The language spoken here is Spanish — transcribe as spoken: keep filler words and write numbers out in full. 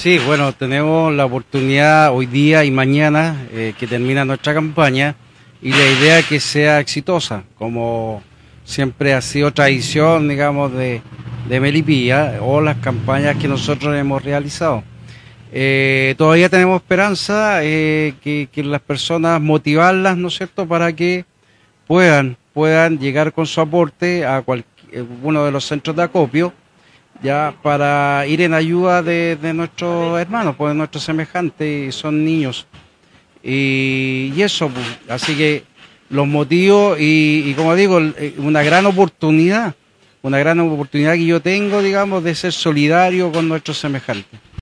Sí, bueno, tenemos la oportunidad hoy día y mañana eh, que termina nuestra campaña y la idea es que sea exitosa, como siempre ha sido tradición, digamos, de, de Melipilla o las campañas que nosotros hemos realizado. Eh, todavía tenemos esperanza eh, que, que las personas motivarlas, ¿no es cierto?, para que puedan, puedan llegar con su aporte a cual, eh, uno de los centros de acopio ya para ir en ayuda de, de nuestros hermanos, pues nuestros semejantes, y son niños. Y, y eso, pues, así que los motivos y, y como digo, eh, una gran oportunidad, una gran oportunidad que yo tengo, digamos, de ser solidario con nuestros semejantes.